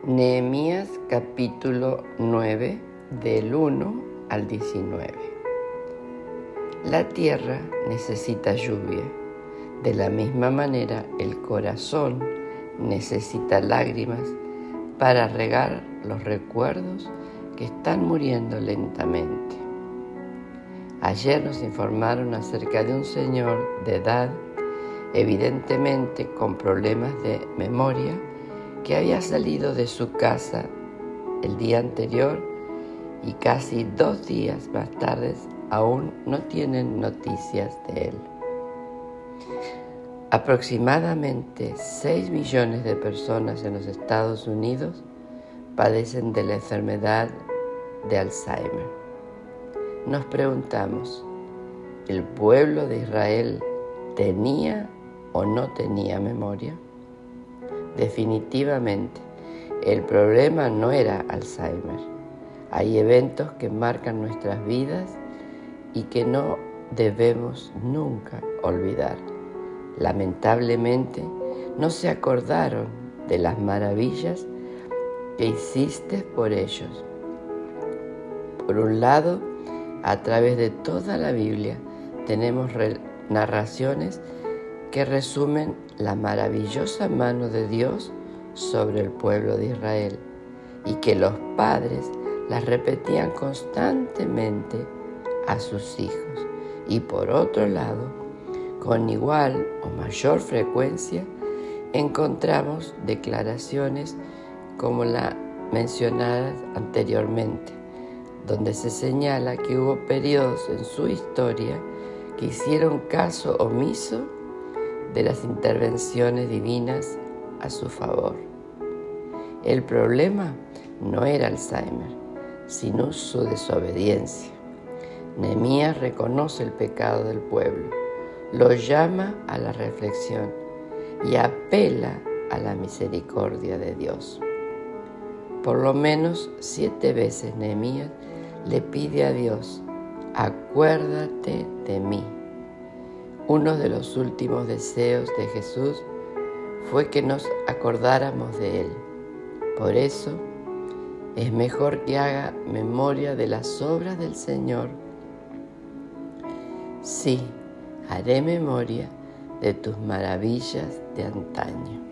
Nehemías capítulo 9 del 1 al 19. La tierra necesita lluvia. De la misma manera, el corazón necesita lágrimas para regar los recuerdos que están muriendo lentamente. Ayer nos informaron acerca de un señor de edad, evidentemente con problemas de memoria, que había salido de su casa el día anterior y casi 2 días más tarde aún no tienen noticias de él. Aproximadamente 6 millones de personas en los Estados Unidos padecen de la enfermedad de Alzheimer. Nos preguntamos, ¿el pueblo de Israel tenía o no tenía memoria? Definitivamente, el problema no era Alzheimer. Hay eventos que marcan nuestras vidas y que no debemos nunca olvidar. Lamentablemente, no se acordaron de las maravillas que hiciste por ellos. Por un lado, a través de toda la Biblia tenemos narraciones que resumen la maravillosa mano de Dios sobre el pueblo de Israel y que los padres las repetían constantemente a sus hijos. Y por otro lado, con igual o mayor frecuencia, encontramos declaraciones como la mencionada anteriormente, donde se señala que hubo periodos en su historia que hicieron caso omiso de las intervenciones divinas a su favor. El problema no era Alzheimer, sino su desobediencia. Nehemías reconoce el pecado del pueblo, lo llama a la reflexión y apela a la misericordia de Dios. Por lo menos 7 veces Nehemías le pide a Dios: acuérdate de mí. Uno de los últimos deseos de Jesús fue que nos acordáramos de Él. Por eso, es mejor que haga memoria de las obras del Señor. Sí, haré memoria de tus maravillas de antaño.